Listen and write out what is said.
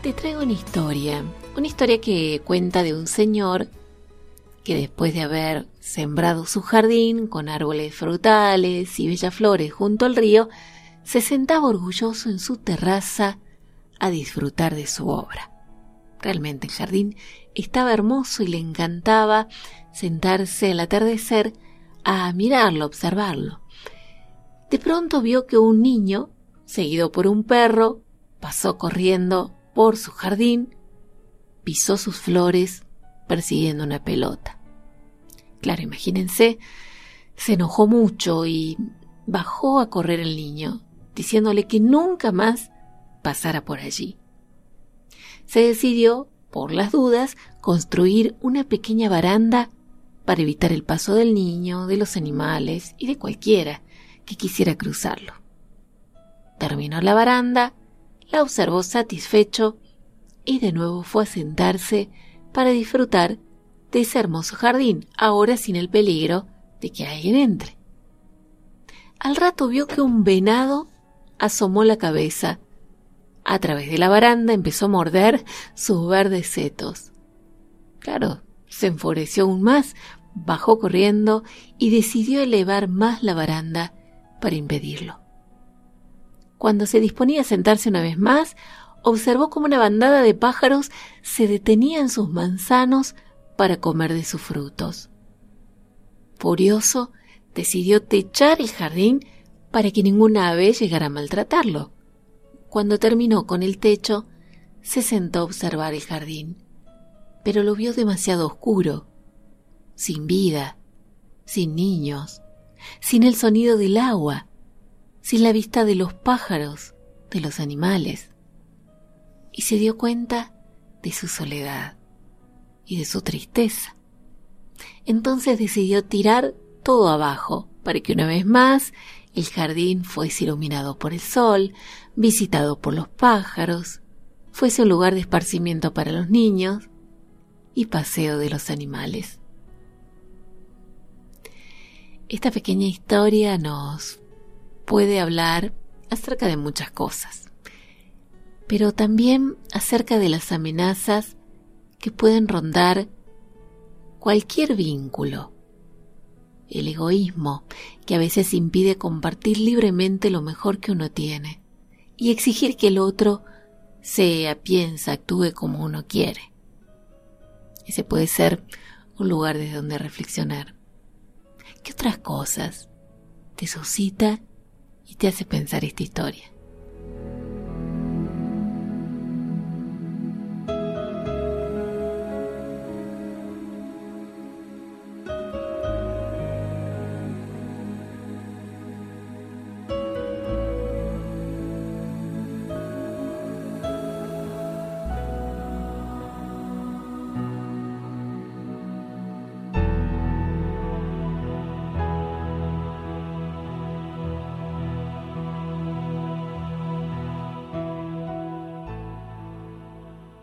Te traigo una historia que cuenta de un señor que después de haber sembrado su jardín con árboles frutales y bellas flores junto al río, se sentaba orgulloso en su terraza a disfrutar de su obra. Realmente el jardín estaba hermoso y le encantaba sentarse al atardecer a mirarlo, observarlo. De pronto vio que un niño, seguido por un perro, pasó corriendo por su jardín, pisó sus flores persiguiendo una pelota. Claro, imagínense, se enojó mucho y bajó a correr el niño, diciéndole que nunca más pasara por allí. Se decidió, por las dudas, construir una pequeña baranda para evitar el paso del niño, de los animales y de cualquiera que quisiera cruzarlo. Terminó la baranda, la observó satisfecho y de nuevo fue a sentarse para disfrutar de ese hermoso jardín, ahora sin el peligro de que alguien entre. Al rato vio que un venado asomó la cabeza. A través de la baranda empezó a morder sus verdes setos. Claro, se enfureció aún más, bajó corriendo y decidió elevar más la baranda para impedirlo. Cuando se disponía a sentarse una vez más, observó cómo una bandada de pájaros se detenía en sus manzanos para comer de sus frutos. Furioso, decidió techar el jardín para que ninguna ave llegara a maltratarlo. Cuando terminó con el techo, se sentó a observar el jardín, pero lo vio demasiado oscuro, sin vida, sin niños, sin el sonido del agua, sin la vista de los pájaros, de los animales, y se dio cuenta de su soledad y de su tristeza. Entonces decidió tirar todo abajo para que una vez más el jardín fuese iluminado por el sol, visitado por los pájaros, fuese un lugar de esparcimiento para los niños y paseo de los animales. Esta pequeña historia nos puede hablar acerca de muchas cosas, pero también acerca de las amenazas que pueden rondar cualquier vínculo. El egoísmo, que a veces impide compartir libremente lo mejor que uno tiene y exigir que el otro sea, piensa, actúe como uno quiere. Ese puede ser un lugar desde donde reflexionar. ¿Qué otras cosas te suscita y te hace pensar esta historia?